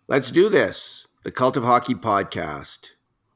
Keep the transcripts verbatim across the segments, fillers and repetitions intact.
Let's do this. The Cult of Hockey podcast.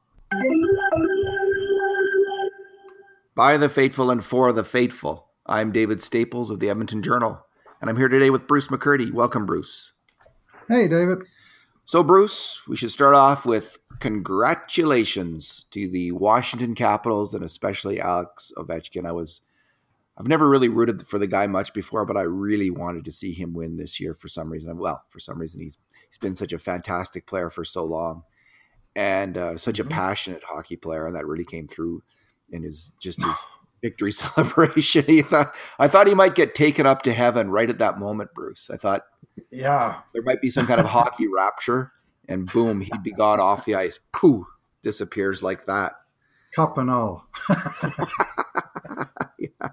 By the faithful and for the faithful. I'm David Staples of the Edmonton Journal, and I'm here today with Bruce McCurdy. Welcome, Bruce. Hey, David. So, Bruce, we should start off with congratulations to the Washington Capitals and especially Alex Ovechkin. I was, I've never really rooted for the guy much before, but I really wanted to see him win this year for some reason. Well, for some reason, he's he's been such a fantastic player for so long, and uh, such a passionate hockey player, and that really came through in his just his victory celebration. He thought, I thought he might get taken up to heaven right at that moment, Bruce. I thought, yeah, there might be some kind of hockey rapture, and boom, he'd be gone off the ice. Pooh, disappears like that. Cup and all. yeah.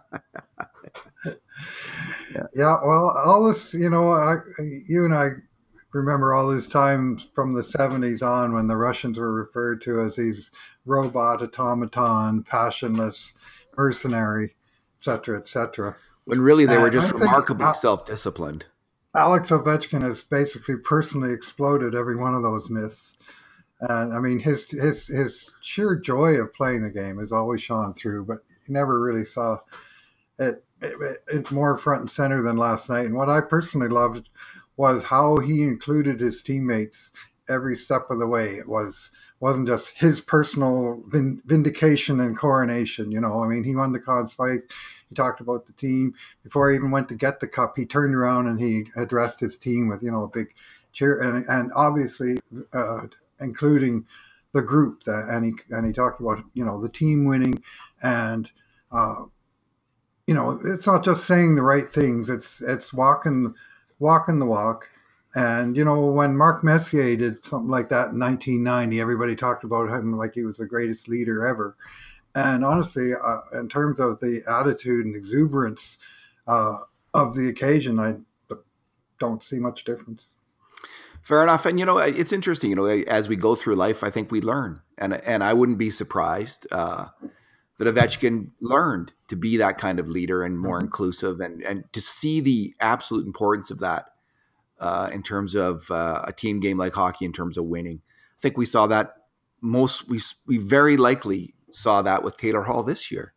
yeah. yeah, well, all this, you know, I, you and I remember all these times from the seventies on when the Russians were referred to as these robot, automaton, passionless, mercenary, et cetera, et cetera. When really they were And just I remarkably think, self-disciplined. Alex Ovechkin has basically personally exploded every one of those myths. And I mean, his his his sheer joy of playing the game has always shone through, but you never really saw it, it, it more front and center than last night. And what I personally loved was how he included his teammates every step of the way. It was wasn't just his personal vin- vindication and coronation. You know, I mean, he won the Conn Smythe. He talked about the team before he even went to get the cup. He turned around and he addressed his team with, you know, a big cheer, and and obviously uh, including the group. That and he and he talked about, you know, the team winning, and uh, you know, it's not just saying the right things. It's it's walking walking the walk. And, you know, when Mark Messier did something like that in nineteen ninety, everybody talked about him like he was the greatest leader ever. And honestly, uh, in terms of the attitude and exuberance uh, of the occasion, I don't see much difference. Fair enough. And, you know, it's interesting, you know, as we go through life, I think we learn. And and I wouldn't be surprised uh, that Ovechkin learned to be that kind of leader and more mm-hmm. inclusive, and, and to see the absolute importance of that. Uh, in terms of uh, a team game like hockey, in terms of winning. I think we saw that most, we we very likely saw that with Taylor Hall this year,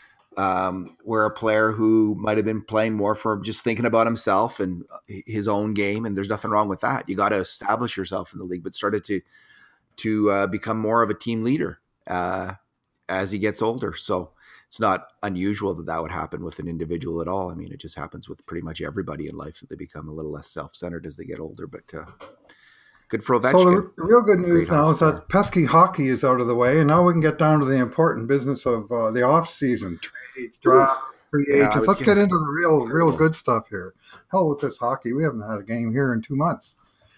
um, where a player who might have been playing more for just thinking about himself and his own game, and there's nothing wrong with that. You got to establish yourself in the league, but started to to uh, become more of a team leader uh, as he gets older. So it's not unusual that that would happen with an individual at all. I mean, it just happens with pretty much everybody in life that they become a little less self-centered as they get older. But uh, good for Ovechkin. So the, the real good news now is that pesky hockey is out of the way, and now we can get down to the important business of uh, the off-season trades, draft, free agents. Yeah, Let's getting, get into the real, real good stuff here. Hell with this hockey. We haven't had a game here in two months.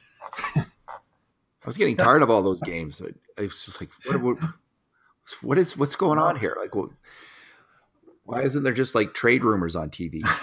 I was getting tired of all those games. I, I was just like, what, what, what is what's going on here? Like, what? Why isn't there just like trade rumors on T V?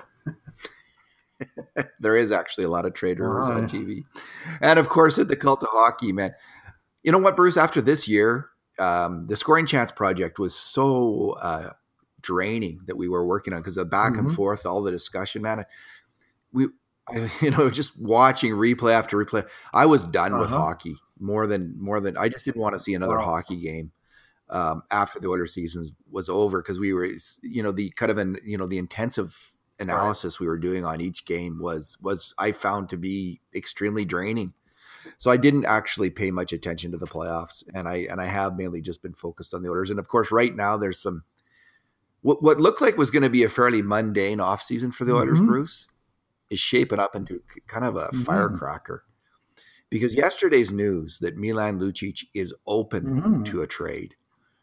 There is actually a lot of trade rumors right. on T V. And of course, at the Cult of Hockey, man. You know what, Bruce? After this year, um, the Scoring Chance project was so uh, draining that we were working on, because the back mm-hmm. and forth, all the discussion, man. We, I, you know, just watching replay after replay. I was done uh-huh. with hockey more than more than I just didn't want to see another wow. hockey game. Um, after the Oilers season was over, because we were, you know, the kind of an, you know, the intensive analysis right. we were doing on each game was, was I found to be extremely draining. So I didn't actually pay much attention to the playoffs, and I, and I have mainly just been focused on the Oilers. And of course, right now there's some, what, what looked like was going to be a fairly mundane offseason for the Oilers, mm-hmm. Bruce, is shaping up into kind of a mm-hmm. firecracker, because yesterday's news that Milan Lucic is open mm-hmm. to a trade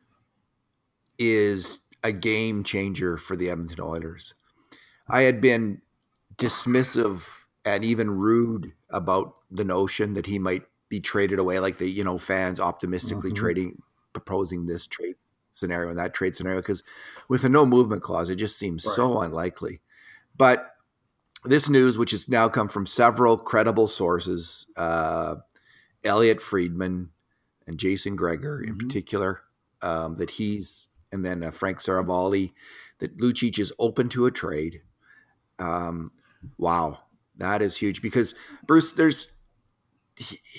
is a game changer for the Edmonton Oilers. I had been dismissive and even rude about the notion that he might be traded away, like the, you know, fans optimistically mm-hmm. trading, proposing this trade scenario and that trade scenario, because with a no movement clause, it just seems right. so unlikely. But this news, which has now come from several credible sources, uh, Elliot Friedman and Jason Gregor mm-hmm. in particular, um, that he's, and then uh, Frank Saravalli, that Lucic is open to a trade. Um, wow, that is huge, because Bruce, there's he,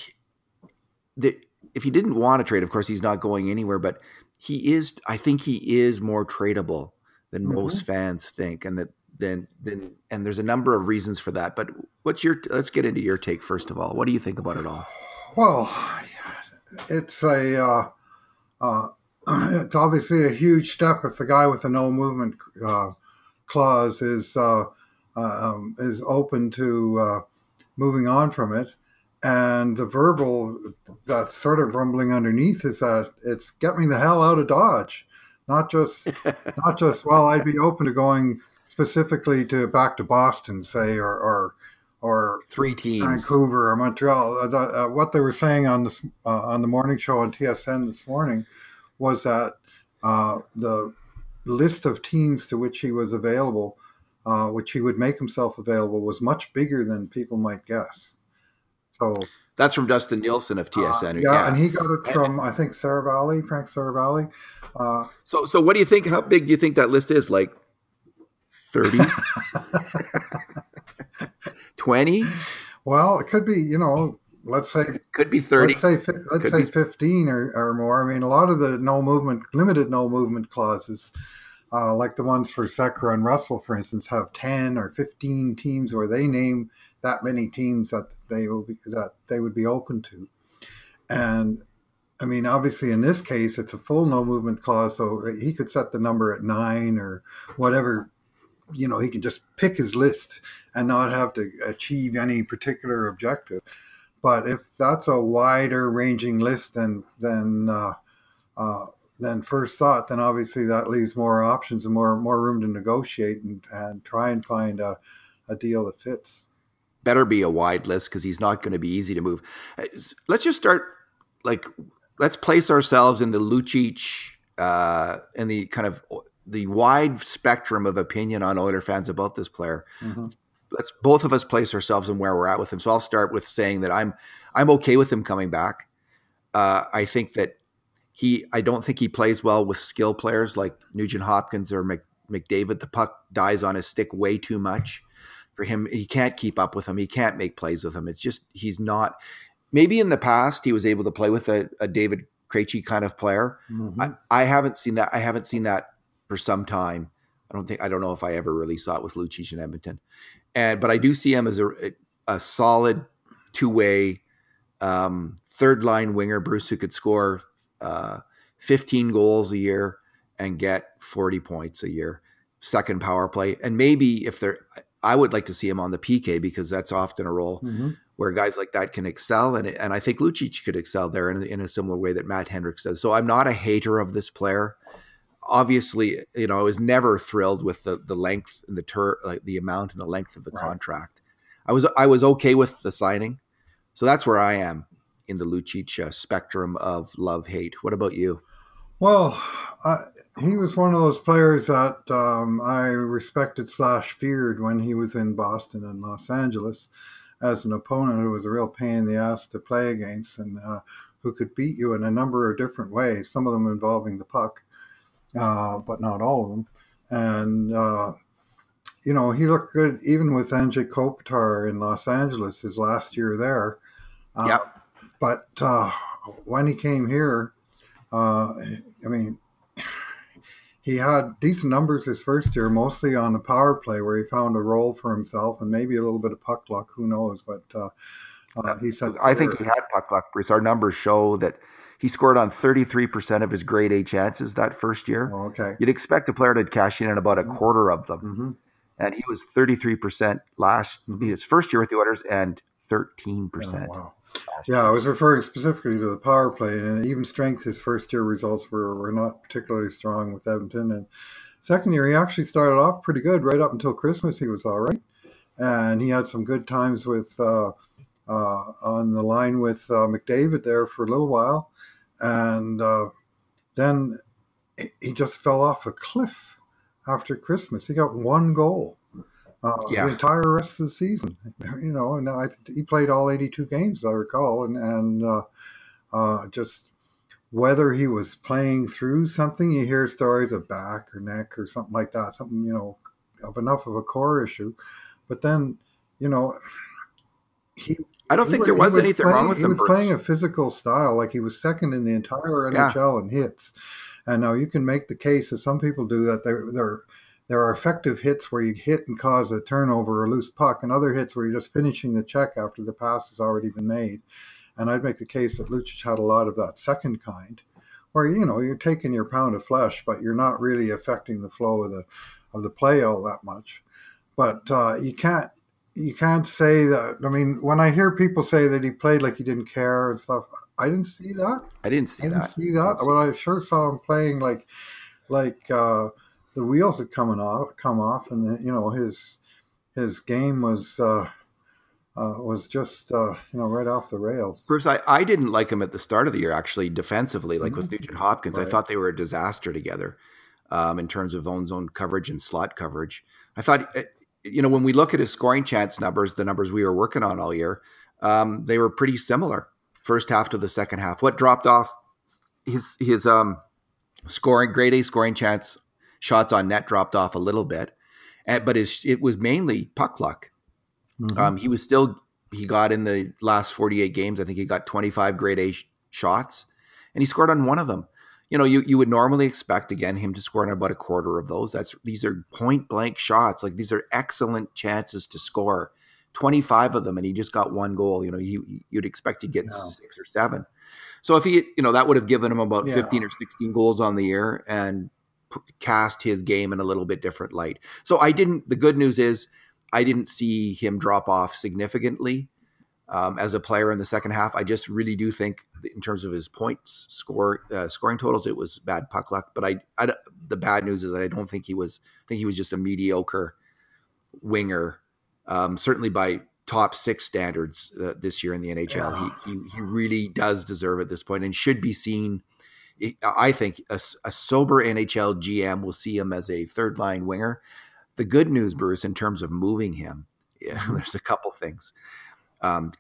the, if he didn't want to trade, of course, he's not going anywhere, but he is, I think he is more tradable than Mm-hmm. most fans think. And that then, then, and there's a number of reasons for that, but what's your, let's get into your take first of all. What do you think about it all? Well, it's a, uh, uh, it's obviously a huge step if the guy with the no movement uh, clause is uh, uh, um, is open to uh, moving on from it. And the verbal that's sort of rumbling underneath is that it's get me the hell out of Dodge, not just not just well I'd be open to going specifically to back to Boston, say, or or, or Three teams, Vancouver or Montreal. Uh, the, uh, what they were saying on this uh, on the morning show on T S N this morning was that uh, the list of teams to which he was available, uh, which he would make himself available, was much bigger than people might guess. So that's from Dustin Nielsen of T S N. uh, yeah, yeah, and he got it from I think Saravalli, Frank Saravalli. Uh, so, so what do you think? How big do you think that list is? Like thirty, twenty? Well, it could be. You know, let's say it could be thirty. Let's say let's could say be fifteen or, or more. I mean, a lot of the no movement, limited no movement clauses, uh, like the ones for Sekera and Russell, for instance, have ten or fifteen teams where they name that many teams that they will be that they would be open to. And I mean, obviously, in this case, it's a full no movement clause, so he could set the number at nine or whatever. You know, he could just pick his list and not have to achieve any particular objective. But if that's a wider ranging list than than uh, uh, than first thought, then obviously that leaves more options and more more room to negotiate and, and try and find a, a deal that fits. Better be a wide list because he's not going to be easy to move. Let's just start like let's place ourselves in the Lucic uh, in the kind of the wide spectrum of opinion on Oiler fans about this player. Mm-hmm. Let's both of us place ourselves in where we're at with him. So I'll start with saying that I'm I'm okay with him coming back. Uh, I think that he I don't think he plays well with skill players like Nugent Hopkins or Mc, McDavid. The puck dies on his stick way too much for him. He can't keep up with him. He can't make plays with him. It's just he's not. Maybe in the past he was able to play with a, a David Krejci kind of player. Mm-hmm. I, I haven't seen that. I haven't seen that for some time. I don't think I don't know if I ever really saw it with Lucic in Edmonton. And but I do see him as a, a solid two-way um, third-line winger, Bruce, who could score uh, fifteen goals a year and get forty points a year, second power play. And maybe if they're – I would like to see him on the P K because that's often a role mm-hmm. where guys like that can excel. And and I think Lucic could excel there in, in a similar way that Matt Hendricks does. So I'm not a hater of this player. Obviously, you know, I was never thrilled with the the length and the ter- like the amount and the length of the right. contract. I was I was okay with the signing, so that's where I am in the Lucic uh, spectrum of love hate. What about you? Well, uh, he was one of those players that um, I respected slash feared when he was in Boston and Los Angeles as an opponent who was a real pain in the ass to play against and uh, who could beat you in a number of different ways. Some of them involving the puck. Uh, but not all of them. And, uh, you know, he looked good even with Anze Kopitar in Los Angeles his last year there. Uh, yep. But uh, when he came here, uh, I mean, he had decent numbers his first year, mostly on the power play where he found a role for himself and maybe a little bit of puck luck, who knows. But uh, uh, he said, I think he had puck luck, Bruce. Our numbers show that he scored on thirty-three percent of his grade A chances that first year. Oh, okay. You'd expect a player to cash in on about a quarter of them. Mm-hmm. And he was thirty-three percent last mm-hmm. his first year with the Oilers and thirteen percent. Oh, wow. Yeah, I was referring specifically to the power play. And even strength, his first year results were, were not particularly strong with Edmonton. And second year, he actually started off pretty good. Right up until Christmas, he was all right. And he had some good times with uh, uh, on the line with uh, McDavid there for a little while. And uh, then he just fell off a cliff after Christmas. He got one goal uh, yeah. the entire rest of the season. You know, and I, he played all eighty-two games, I recall, and and uh, uh, just whether he was playing through something. You hear stories of back or neck or something like that, something, you know, of enough of a core issue. But then, you know, he I don't he think was, there was, was anything playing, wrong with he him. was Bruce. playing a physical style, like he was second in the entire N H L yeah. in hits. And now you can make the case, as some people do, that there there there are effective hits where you hit and cause a turnover or a loose puck, and other hits where you're just finishing the check after the pass has already been made. And I'd make the case that Lucic had a lot of that second kind, where you know you're taking your pound of flesh, but you're not really affecting the flow of the of the play all that much. But uh, you can't. You can't say that. I mean, when I hear people say that he played like he didn't care and stuff, I didn't see that. I didn't see I didn't that. see that. But I sure saw him playing like, like uh, the wheels had coming off, come off, and you know his his game was uh, uh, was just uh, you know right off the rails. Bruce, I, I didn't like him at the start of the year actually defensively, like mm-hmm. with Nugent Hopkins. Right. I thought they were a disaster together um, in terms of own zone coverage and slot coverage. I thought. It, You know, when we look at his scoring chance numbers, the numbers we were working on all year, um, they were pretty similar first half to the second half. What dropped off his his um, scoring, grade A scoring chance shots on net dropped off a little bit, and, but his it was mainly puck luck. Mm-hmm. Um, he was still he got in the last forty-eight games. I think he got twenty-five grade A sh- shots, and he scored on one of them. You know, you, you would normally expect, again, him to score in about a quarter of those. That's These are point-blank shots. Like, these are excellent chances to score. twenty-five of them, and he just got one goal. You know, he, you'd expect to get no. six or seven. So if he, you know, that would have given him about yeah. fifteen or sixteen goals on the year and p- cast his game in a little bit different light. So I didn't, the good news is I didn't see him drop off significantly um, as a player in the second half. I just really do think, in terms of his points score uh, scoring totals, it was bad puck luck. But I, I, the bad news is that I don't think he was. I think he was just a mediocre winger, um, certainly by top six standards uh, this year in the N H L. Yeah. He, he he really does deserve at this point and should be seen. I think a, a sober N H L G M will see him as a third line winger. The good news, Bruce, in terms of moving him, yeah, there's a couple things. Um,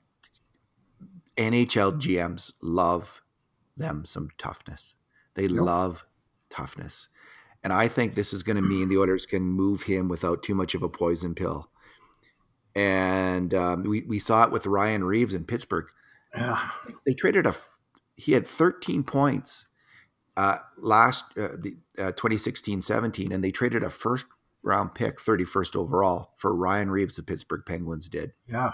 N H L G Ms love them some toughness. They yep. love toughness. And I think this is going to mean the Oilers can move him without too much of a poison pill. And um, we, we saw it with Ryan Reeves in Pittsburgh. Yeah. They traded a, he had thirteen points uh, last uh, the uh, twenty sixteen seventeen, and they traded a first round pick, thirty-first overall, for Ryan Reeves, the Pittsburgh Penguins did. Yeah.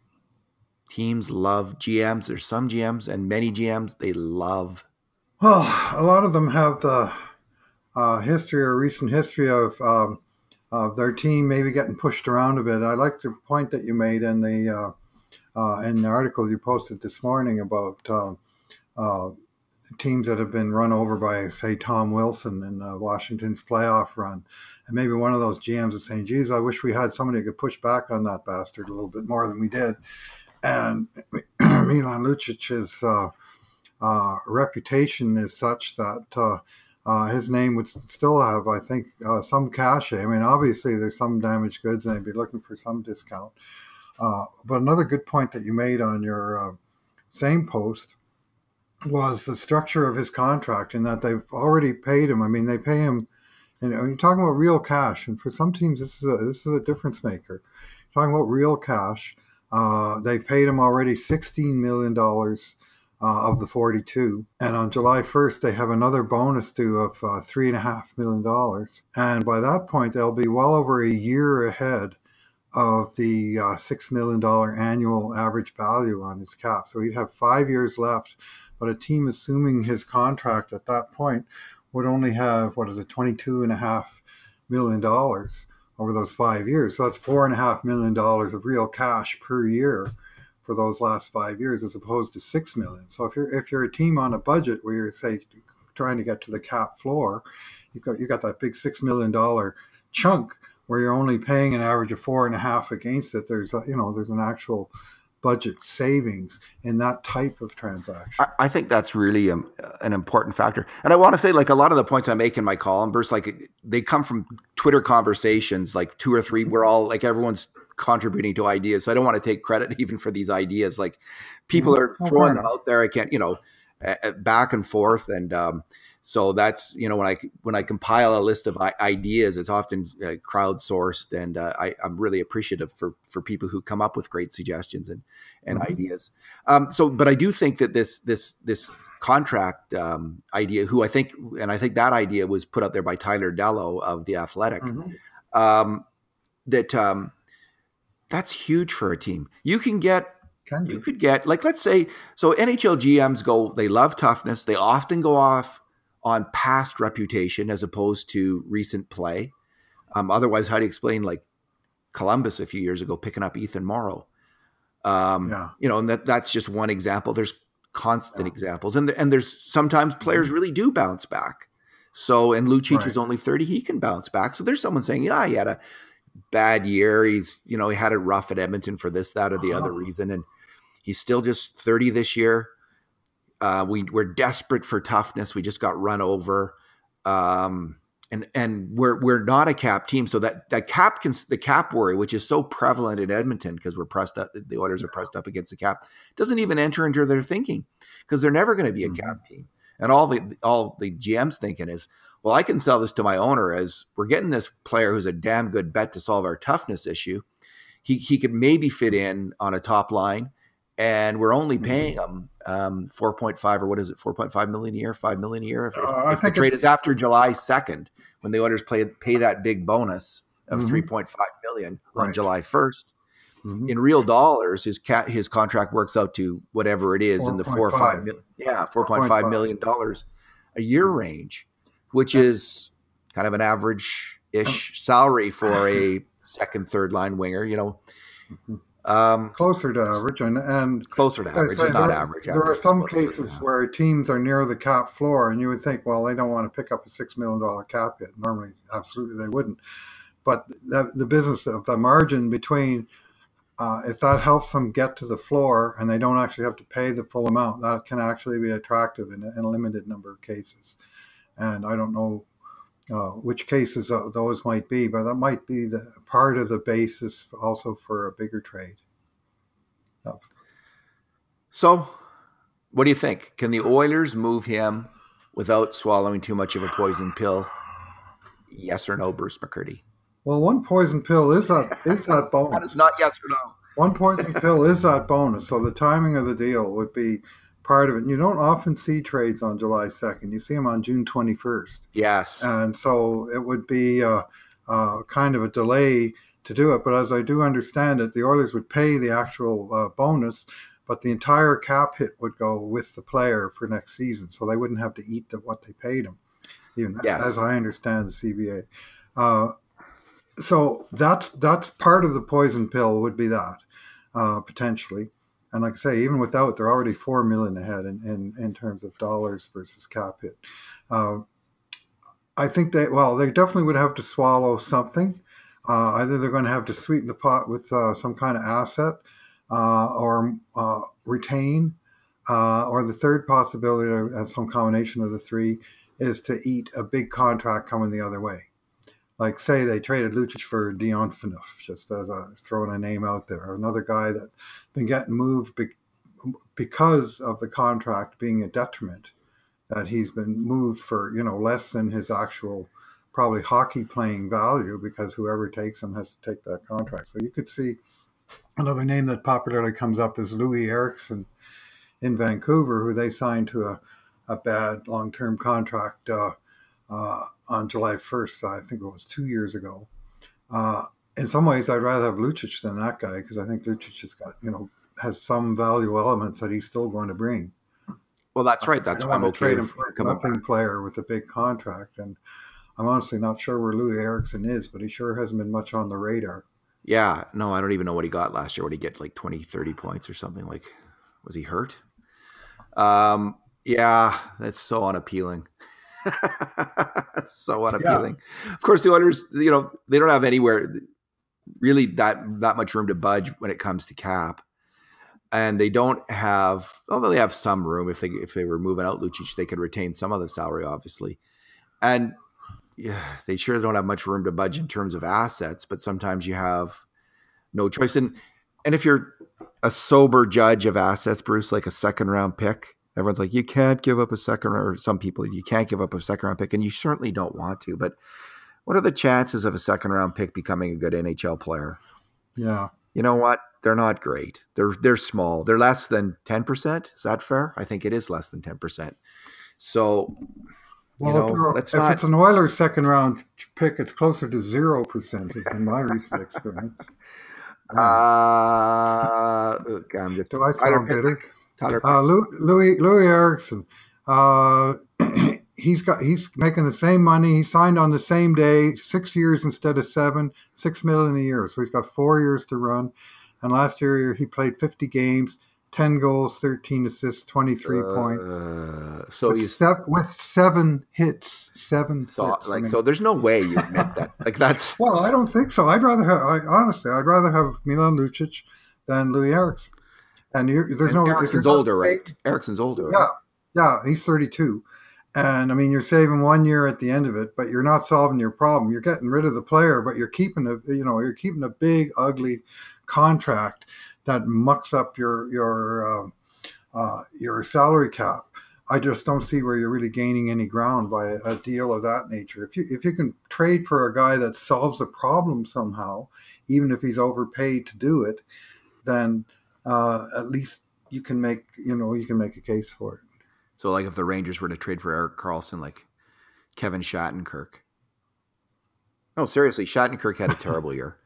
Teams love G Ms. There's some G Ms and many G Ms they love. Well, a lot of them have the uh, history or recent history of um, of their team maybe getting pushed around a bit. I like the point that you made in the uh, uh, in the article you posted this morning about uh, uh, teams that have been run over by, say, Tom Wilson in uh, Washington's playoff run. And maybe one of those G Ms is saying, geez, I wish we had somebody who could push back on that bastard a little bit more than we did. And Milan Lucic's uh, uh, reputation is such that uh, uh, his name would still have, I think, uh, some cachet. I mean, obviously, there's some damaged goods, and they'd be looking for some discount. Uh, but another good point that you made on your uh, same post was the structure of his contract, in that they've already paid him. I mean, they pay him. You know, you're talking about real cash, and for some teams, this is a this is a difference maker. You're talking about real cash. Uh, they've paid him already sixteen million dollars uh, of the forty-two. And on July first, they have another bonus due of uh, three point five million dollars. And by that point, they'll be well over a year ahead of the uh, six million dollars annual average value on his cap. So he'd have five years left. But a team assuming his contract at that point would only have, what is it, twenty-two point five million dollars over those five years. So that's four and a half million dollars of real cash per year for those last five years, as opposed to six million. So if you're if you're a team on a budget where you're, say, trying to get to the cap floor, you got you got that big six million dollar chunk where you're only paying an average of four and a half against it. There's a, you know there's an actual budget savings in that type of transaction. I, I think that's really um, an important factor. And I want to say, like, a lot of the points I make in my column, Bruce, like, they come from Twitter conversations, like two or three. We're all, like, everyone's contributing to ideas. So I don't want to take credit even for these ideas. Like, people are throwing them out there. I can't, you know, uh, back and forth. And um, so that's, you know, when I when I compile a list of I- ideas, it's often uh, crowdsourced, and uh, I, I'm really appreciative for for people who come up with great suggestions and and mm-hmm. ideas. Um, so, but I do think that this this this contract um, idea, who I think, and I think that idea was put up there by Tyler Dello of The Athletic, mm-hmm. um, that um, that's huge for a team. You can get. Can you could get, like, let's say, so N H L G Ms go, they love toughness. They often go off on past reputation as opposed to recent play. Um, otherwise, how do you explain, like, Columbus a few years ago picking up Ethan Morrow? Um, yeah. You know, and that that's just one example. There's constant yeah. examples. And, the, and there's sometimes players really do bounce back. So, and Lucic right. is only thirty. He can bounce back. So there's someone saying, yeah, he had a bad year. He's, you know, he had it rough at Edmonton for this, that, or the uh-huh. other reason. And he's still just thirty this year. Uh, we, we're desperate for toughness. We just got run over. Um, and and we're we're not a cap team. So that, that cap, can, the cap worry, which is so prevalent in Edmonton because we're pressed up, the Oilers are pressed up against the cap, doesn't even enter into their thinking because they're never going to be a mm-hmm. cap team. And all the all the G M's thinking is, well, I can sell this to my owner as we're getting this player who's a damn good bet to solve our toughness issue. He he could maybe fit in on a top line. And we're only paying them um, four point five or what is it, four point five million a year, five million a year. If, if, uh, if the trade is after July second, when the Oilers play, pay that big bonus of mm-hmm. three point five million right. on July first, mm-hmm. in real dollars, his cat his contract works out to whatever it is in the four or five million, yeah, four point five million dollars a year range, which is kind of an average ish salary for a second, third line winger. You know. Mm-hmm. Um, closer to average, and, and closer to average, say, not there, average. There average are some cases where teams are near the cap floor, and you would think, well, they don't want to pick up a six million dollar cap hit. Normally, absolutely, they wouldn't. But the, the business of the margin between, uh, if that helps them get to the floor, and they don't actually have to pay the full amount, that can actually be attractive in a, in a limited number of cases. And I don't know uh, which cases those might be, but that might be the part of the basis also for a bigger trade. Oh. So, what do you think? Can the Oilers move him without swallowing too much of a poison pill? Yes or no, Bruce McCurdy? Well, one poison pill is that is that bonus. That is not yes or no. One poison pill is that bonus. So the timing of the deal would be part of it. And you don't often see trades on July second. You see them on June twenty-first. Yes. And so it would be uh, uh, kind of a delay to do it. But as I do understand it, the Oilers would pay the actual uh, bonus, but the entire cap hit would go with the player for next season. So they wouldn't have to eat the, what they paid him, even yes. as I understand the C B A. Uh, so that's, that's part of the poison pill would be that, uh, potentially. And like I say, even without, they're already four million dollars ahead in, in, in terms of dollars versus cap hit. Uh, I think they, well, they definitely would have to swallow something. Uh, either they're going to have to sweeten the pot with uh, some kind of asset uh, or uh, retain, uh, or the third possibility, and some combination of the three, is to eat a big contract coming the other way. Like, say they traded Lucic for Dion Phaneuf, just as a throwing a name out there, or another guy that's been getting moved be- because of the contract being a detriment, that he's been moved for, you know, less than his actual probably hockey playing value, because whoever takes him has to take that contract. So you could see another name that popularly comes up is Louis Eriksson in Vancouver, who they signed to a, a bad long-term contract uh, uh, on July first. I think it was two years ago. Uh, in some ways, I'd rather have Lucic than that guy, because I think Lucic has got, you know, has some value elements that he's still going to bring. Well, that's right. That's why I'm okay trade him for a nothing player with a big contract. And I'm honestly not sure where Louis Eriksson is, but he sure hasn't been much on the radar. Yeah, no, I don't even know what he got last year. What did he get, like twenty, thirty points or something? Like, was he hurt? Um, yeah, that's so unappealing. so unappealing. Yeah. Of course, the Oilers, you know, they don't have anywhere really that, that much room to budge when it comes to cap. And they don't have, although they have some room, if they if they were moving out Lucic, they could retain some of the salary, obviously. And yeah, they sure don't have much room to budge in terms of assets, but sometimes you have no choice. And and if you're a sober judge of assets, Bruce, like a second round pick, Everyone's like, you can't give up a second, or some people, you can't give up a second round pick, and you certainly don't want to. But what are the chances of a second round pick becoming a good N H L player? Yeah. You know what? They're not great. They're they're small. They're less than ten percent. Is that fair? I think it is less than ten percent. So, well, you know, if, let's if not. It's an Oilers second round pick, it's closer to zero percent, is in my recent experience. Uh, I'm just. Do I sound bitter? Tyler, uh, Louis Louis Eriksson. Uh, he's got he's making the same money. He signed on the same day, six years instead of seven, six million a year. So he's got four years to run. And last year he played fifty games, ten goals, thirteen assists, twenty-three uh, points. So with, you seven, with seven hits, seven so, hits. Like I mean, so, there's no way you admit that. Like that's well, I don't think so. I'd rather have I, honestly, I'd rather have Milan Lucic than Louis Eriksson. And you're, there's and no Eriksson's older, right? Eriksson's older, yeah, right? Yeah, he's thirty-two. And I mean, you're saving one year at the end of it, but you're not solving your problem. You're getting rid of the player, but you're keeping a, you know, you're keeping a big, ugly contract that mucks up your your uh, uh, your salary cap. I just don't see where you're really gaining any ground by a, a deal of that nature. If you if you can trade for a guy that solves a problem somehow, even if he's overpaid to do it, then uh, at least you can make you know you can make a case for it. So, like, if the Rangers were to trade for Erik Karlsson, like Kevin Shattenkirk. No, seriously, Shattenkirk had a terrible year.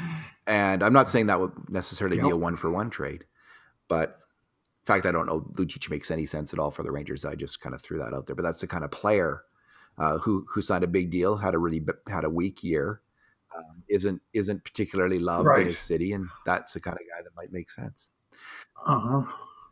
And I'm not saying that would necessarily yep. be a one-for-one trade. But, in fact, I don't know Lucic makes any sense at all for the Rangers. I just kind of threw that out there. But that's the kind of player uh, who who signed a big deal, had a really had a weak year, um, isn't isn't particularly loved right. in his city, and that's the kind of guy that might make sense. Uh-huh.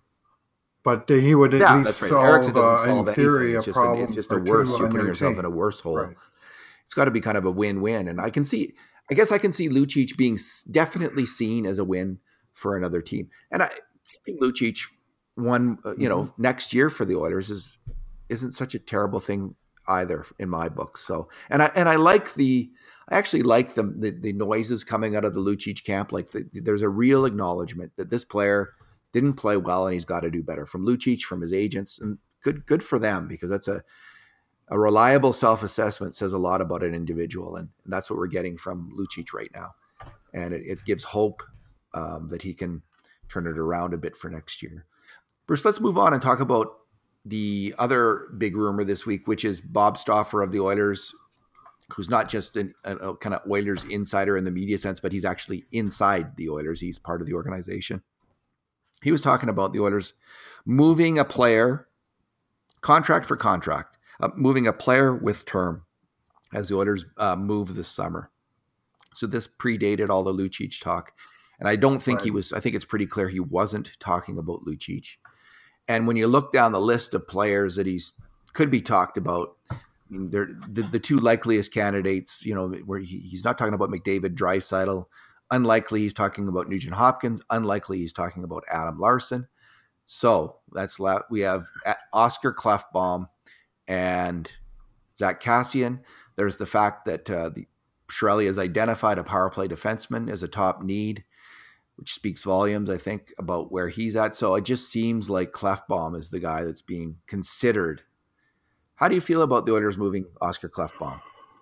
But he would at yeah, least right. solve, uh, solve in theory, it's a just problem. A, it's just a worse. You're putting yourself team. in a worse hole. Right. It's got to be kind of a win-win. And I can see, I guess I can see Lucic being definitely seen as a win for another team. And I keeping Lucic one, uh, you mm-hmm. know, next year for the Oilers is isn't such a terrible thing either in my book. So, and I and I like the, I actually like the the, the noises coming out of the Lucic camp. Like the, there's a real acknowledgement that this player didn't play well and he's got to do better from Lucic, from his agents, and good good for them, because that's a a reliable self-assessment says a lot about an individual, and, and that's what we're getting from Lucic right now, and it, it gives hope um, that he can turn it around a bit for next year. Bruce, let's move on and talk about the other big rumor this week, which is Bob Stauffer of the Oilers, who's not just an, a, a kind of Oilers insider in the media sense, but he's actually inside the Oilers. He's part of the organization. He was talking about the Oilers moving a player, contract for contract, uh, moving a player with term as the Oilers uh, move this summer. So this predated all the Lucic talk. And I don't think right. he was, I think it's pretty clear he wasn't talking about Lucic. And when you look down the list of players that he's could be talked about, I mean, they're the, the two likeliest candidates, you know, where he, he's not talking about McDavid, Draisaitl. Unlikely he's talking about Nugent Hopkins. Unlikely he's talking about Adam Larsson. So that's we have Oscar Klefbom and Zach Kassian. There's the fact that uh, the Chiarelli has identified a power play defenseman as a top need, which speaks volumes, I think, about where he's at. So it just seems like Klefbom is the guy that's being considered. How do you feel about the Oilers moving Oscar Klefbom?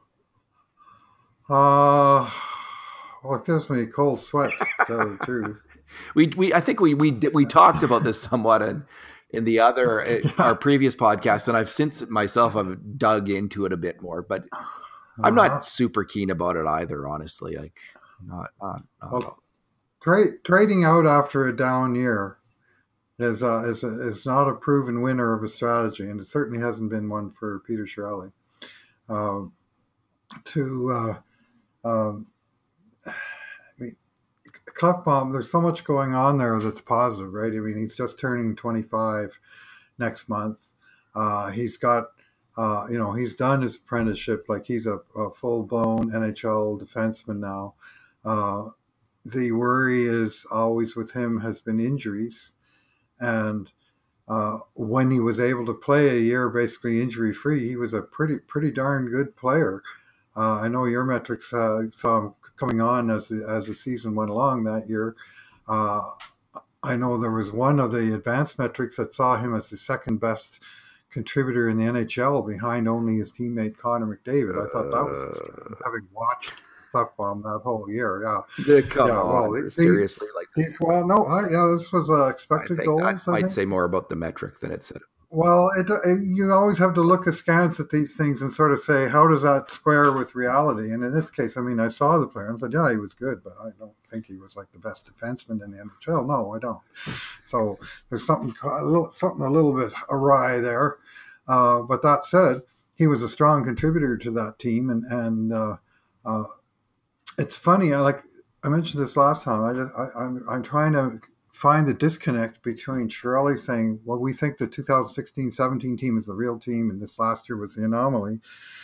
Uh, well, it gives me cold sweats, to tell the truth. We, we, I think we, we, we talked about this somewhat in, in the other, our previous podcast, and I've since myself, I've dug into it a bit more, but I'm not uh-huh. super keen about it either, honestly. Like, not, not, not well, at all. Tra- trading out after a down year is uh, is a, is not a proven winner of a strategy, and it certainly hasn't been one for Peter Chiarelli. Um, to uh, um, I mean, Klefbom, there's so much going on there that's positive, right? I mean, he's just turning twenty-five next month. Uh, he's got, uh, you know, he's done his apprenticeship, like he's a, a full-blown N H L defenseman now. Uh, the worry is always with him has been injuries. And uh, when he was able to play a year basically injury-free, he was a pretty pretty darn good player. Uh, I know your metrics uh, saw him coming on as the, as the season went along that year. Uh, I know there was one of the advanced metrics that saw him as the second best contributor in the N H L behind only his teammate Connor McDavid. I thought that was Uh, having watched Clefbaum that whole year. Yeah, yeah, come yeah. Well, on, the, seriously, like these, well, no, I, yeah, this was uh, I expected think I goals. I might think. say more about the metric than it said. Well, it, it, you always have to look askance at these things and sort of say, how does that square with reality? And in this case, I mean, I saw the player and I said, yeah, he was good, but I don't think he was like the best defenseman in the N H L. No, I don't. So there's something a little, something a little bit awry there. Uh, but that said, he was a strong contributor to that team, and and uh, uh, it's funny. I like I mentioned this last time. I just I, I'm I'm trying to find the disconnect between Chiarelli saying, well, we think the two thousand sixteen seventeen team is the real team and this last year was the anomaly.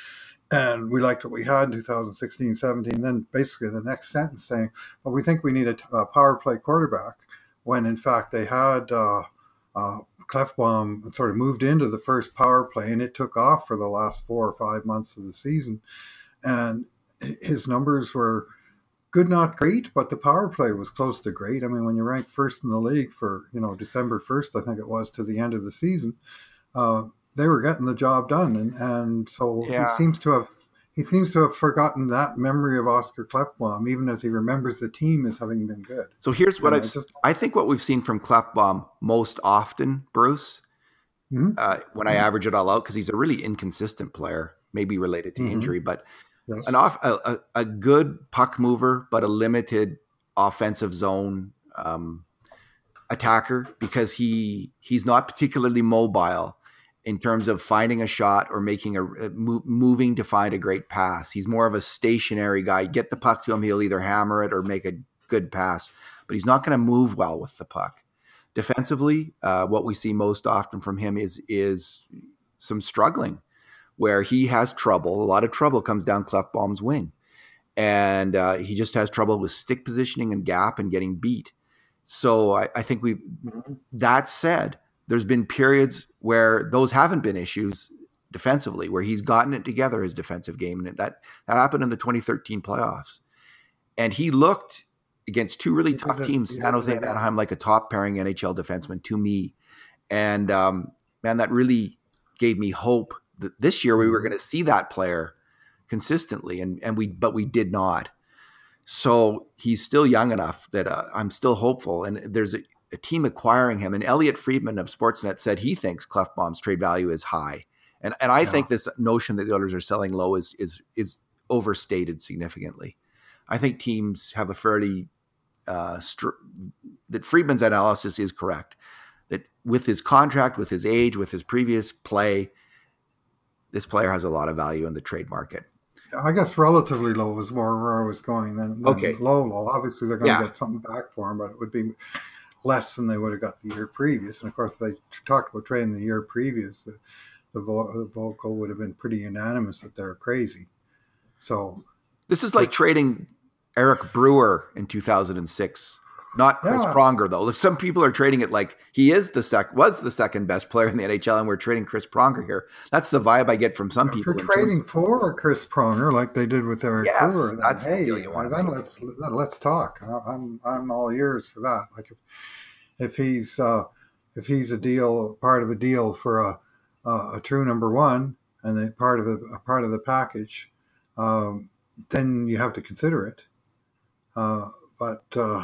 And we liked what we had in two thousand sixteen seventeen. Then basically the next sentence saying, well, we think we need a, a power play quarterback, when in fact they had uh, uh, Clefbaum sort of moved into the first power play and it took off for the last four or five months of the season. And his numbers were good, not great, but the power play was close to great. I mean, when you rank first in the league for, you know, December first, I think it was, to the end of the season, uh, they were getting the job done. And, and so he Yeah. seems to have he seems to have forgotten that memory of Oscar Clefbaum, even as he remembers the team as having been good. So here's what And I've I just I think what we've seen from Clefbaum most often, Bruce, mm-hmm. uh, when I average it all out, because he's a really inconsistent player, maybe related to Mm-hmm. injury, but Yes. an off a, a, a good puck mover, but a limited offensive zone um, attacker, because he he's not particularly mobile in terms of finding a shot or making a, a mo- moving to find a great pass. He's more of a stationary guy. Get the puck to him, he'll either hammer it or make a good pass, but he's not going to move well with the puck. Defensively, uh, what we see most often from him is is some struggling, where he has trouble. A lot of trouble comes down Clefbaum's wing, and uh, he just has trouble with stick positioning and gap and getting beat. So I, I think we. Mm-hmm. That said, there's been periods where those haven't been issues defensively, where he's gotten it together, his defensive game, and that that happened in the twenty thirteen playoffs, and he looked against two really He tough did it. teams, He San did Jose it and again. Anaheim, like a top pairing N H L defenseman to me, and um, man, that really gave me hope that this year we were Mm-hmm. going to see that player consistently, and and we but we did not. So he's still young enough that uh, I'm still hopeful, and there's a, a team acquiring him. And Elliot Friedman of Sportsnet said he thinks Clefbaum's trade value is high, and and I Yeah. think this notion that the Oilers are selling low is is is overstated significantly. I think teams have a fairly uh, str- that Friedman's analysis is correct. That with his contract, with his age, with his previous play, this player has a lot of value in the trade market. I guess relatively low is more where I was going than, than Okay. low, low. Obviously, they're going to Yeah. get something back for him, but it would be less than they would have got the year previous. And of course, they talked about trading the year previous. The, the, vo- the vocal would have been pretty unanimous that they're crazy. So This is like trading Eric Brewer in two thousand six. Not Chris Yeah. Pronger, though. Like, some people are trading it like he is the sec was the second best player in the N H L, and we're trading Chris Pronger here. That's the vibe I get from some if people. you're in terms trading of- for Chris Pronger like they did with Eric Yes, Brewer, then, that's the hey, deal you wanna then make. let's let's talk. I- I'm I'm all ears for that. Like if if he's uh, if he's a deal, part of a deal for a a, a true number one, and a part of a, a part of the package, um, then you have to consider it. Uh, but uh,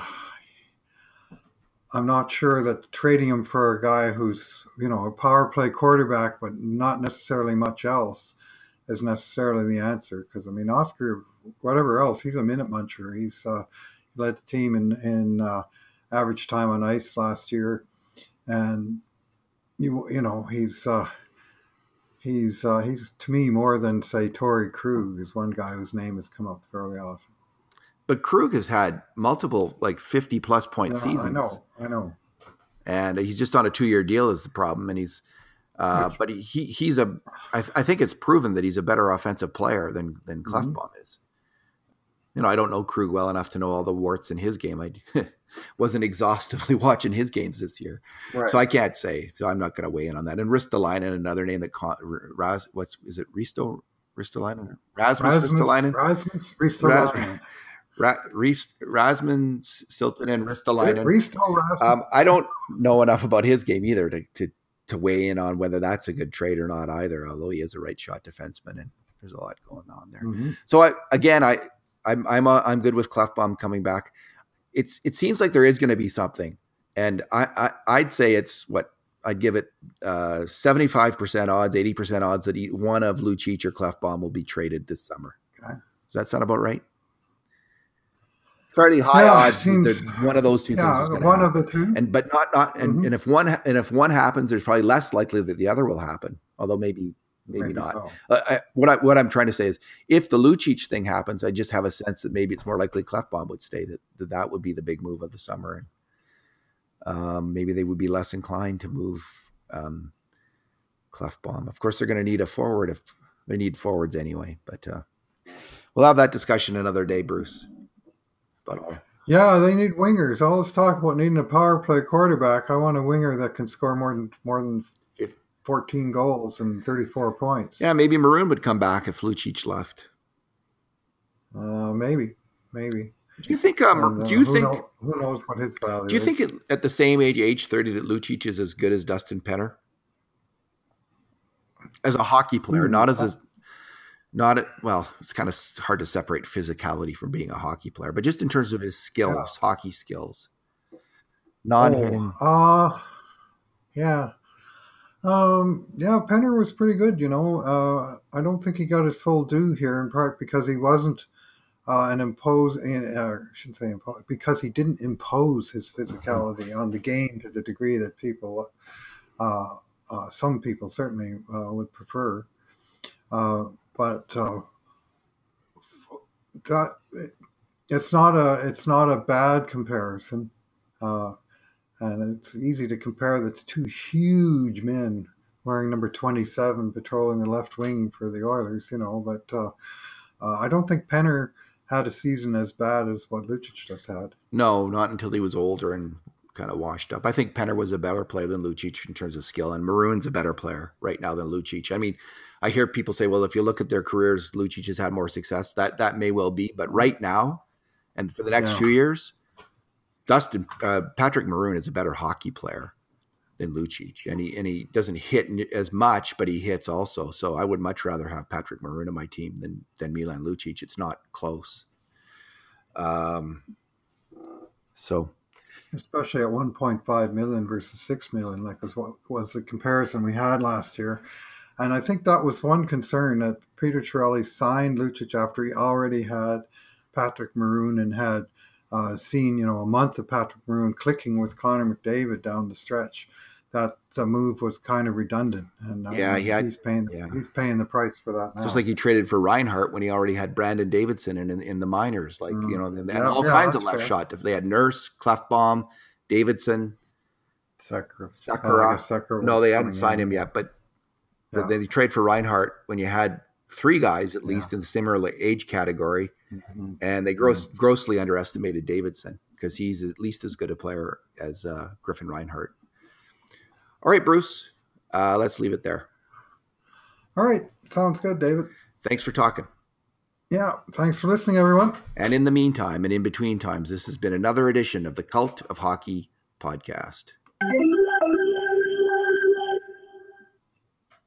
I'm not sure that trading him for a guy who's, you know, a power play quarterback, but not necessarily much else, is necessarily the answer. Because I mean, Oscar, whatever else, he's a minute muncher. He's uh, led the team in in uh, average time on ice last year, and you you know he's uh, he's uh, he's to me more than say Torrey Krug is one guy whose name has come up fairly often. But Krug has had multiple like fifty plus point Yeah, seasons. I know, I know. And he's just on a two year deal is the problem. And he's, uh, Which- but he, he he's a, I, th- I think it's proven that he's a better offensive player than than Mhm. Clefbaum is. You know, I don't know Krug well enough to know all the warts in his game. I wasn't exhaustively watching his games this year, Right. so I can't say. So I'm not going to weigh in on that. And Ristolainen, another name that con- Raz, what's is it? Risto Ristolainen, Rasmus Rasmus Ristolainen. Rasmus Ristolainen. Ra- Reese, Rasmus, Silton, and Ristolainen. Ristolainen. Um, I don't know enough about his game either to, to to weigh in on whether that's a good trade or not either. Although he is a right shot defenseman, and there's a lot going on there. Mm-hmm. So I again, I I'm I'm uh, I'm good with Klefbom coming back. It's it seems like there is going to be something, and I, I I'd say it's what. I'd give it uh, seventy-five percent odds, eighty percent odds that one of Lucic or Klefbom will be traded this summer. Okay. Does that sound about right? Fairly high yeah, odds. Seems, one of those two yeah, things is one happen. of the two. And but not not and, mm-hmm. and if one and if one happens, there's probably less likely that the other will happen. Although maybe maybe, maybe not. So. Uh, I, what I what I'm trying to say is, if the Lucic thing happens, I just have a sense that maybe it's more likely Klefbom would stay. That that, that would be the big move of the summer. And, Um, maybe they would be less inclined to move um, Klefbom. Of course, they're going to need a forward if they need forwards anyway. But uh, we'll have that discussion another day, Bruce. But uh, yeah, they need wingers. All this talk about needing a power play quarterback. I want a winger that can score more than more than fourteen goals and thirty-four points. Yeah, maybe Maroon would come back if Lucic left. Uh, maybe, maybe. Do you think? Um, and, uh, do you who think? Know, who knows what his value is? Do you think it, at the same age, age thirty, that Lucic is as good as Dustin Penner as a hockey player, mm, not as a, not a, well, it's kind of hard to separate physicality from being a hockey player, but just in terms of his skills, yeah. hockey skills, non-hitting. Oh, uh, yeah, um, yeah. Penner was pretty good. You know, uh, I don't think he got his full due here, in part because he wasn't. Uh, and impose, uh, I shouldn't say impose, because he didn't impose his physicality on the game to the degree that people, uh, uh, some people certainly uh, would prefer. Uh, but uh, that it's not a it's not a bad comparison, uh, and it's easy to compare the two huge men wearing number twenty-seven patrolling the left wing for the Oilers. You know, but uh, uh, I don't think Penner had a season as bad as what Lucic just had. No, not until he was older and kind of washed up. I think Penner was a better player than Lucic in terms of skill, and Maroon's a better player right now than Lucic. I mean, I hear people say, well, if you look at their careers, Lucic has had more success. That that may well be, but right now, and for the next yeah. few years, Dustin uh, Patrick Maroon is a better hockey player than Lucic, and he and he doesn't hit as much, but he hits also. So I would much rather have Patrick Maroon on my team than than Milan Lucic. It's not close. Um. So, especially at one point five million versus six million, like was what was the comparison we had last year, and I think that was one concern that Peter Chiarelli signed Lucic after he already had Patrick Maroon and had uh, seen you know a month of Patrick Maroon clicking with Connor McDavid down the stretch. That the move was kind of redundant, and um, yeah, yeah, he's paying yeah. he's paying the price for that now. Just like he traded for Reinhart when he already had Brandon Davidson in in, in the minors, like mm. you know, and, and yeah, all yeah, kinds of left fair. shot. If they had Nurse, Klefbom, Davidson, Sekera, Sekera. Oh, Sekera no, they hadn't signed in. him yet, but yeah. they, they trade for Reinhart when you had three guys at least yeah. in the similar age category, mm-hmm. and they gross, mm-hmm. grossly underestimated Davidson because he's at least as good a player as uh, Griffin Reinhart. All right, Bruce, uh, let's leave it there. All right. Sounds good, David. Thanks for talking. Yeah. Thanks for listening, everyone. And in the meantime and in between times, this has been another edition of the Cult of Hockey podcast.